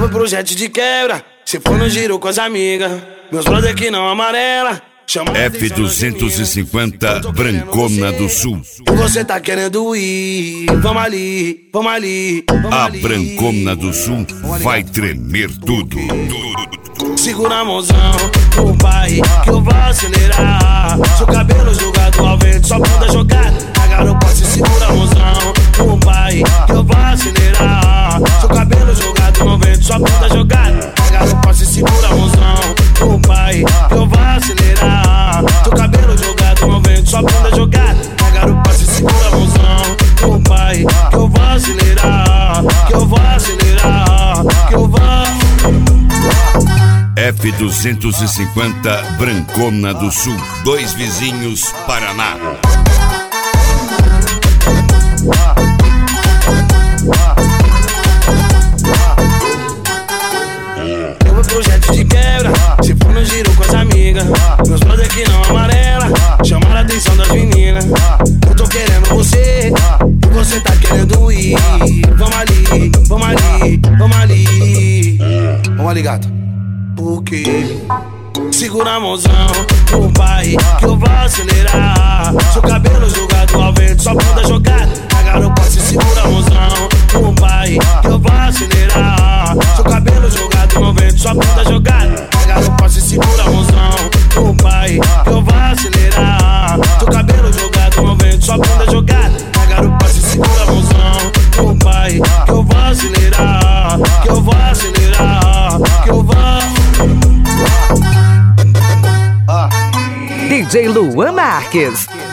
vou pro jet de quebra, se for no giro com as amigas. Meus brother que não amarela, chama F250 Brancona do Sul. Você tá querendo ir, vamos ali, vamos ali, vamos A ali. Brancona do Sul vai tremer tudo. Segura a mãozão, pro pai, que eu vou acelerar. Seu cabelo jogado ao vento, sua bunda jogada na garupa, se segura a mãozão, pro pai, que eu vou acelerar. Seu cabelo jogado no vento, sua bunda jogada na garupa, se segura a mãozão, pro pai, que eu vou acelerar. Seu cabelo jogado no vento, sua bunda jogada na garupa, se segura a mãozão, pro pai, que eu vou acelerar, que eu vou acelerar, que eu vou. F250 Brancona do Sul, dois vizinhos, Paraná. Eu vou pro jet de quebra, se for no giro com as amigas. Meus brother que não amarela, chamaram a atenção das meninas. Eu tô querendo você, e você tá querendo ir. Vamos ali, vamos ali, vamos ali. Vamos ali, gato. Por quê? Segura a mãozão, pro pai, que eu vou acelerar. Seu cabelo jogado ao vento, sua bunda jogada na garupa, se segura a mãozão, pro pai, que eu vou acelerar. Seu cabelo jogado no vento, sua bunda jogada na garupa, se segura a mãozão, pro pai, que eu vou acelerar. Seu cabelo jogado no vento, sua bunda jogada na garupa, se segura a mãozão, pro pai, que eu vou acelerar, que eu vou acelerar, que eu vou. DJ Luan Marques.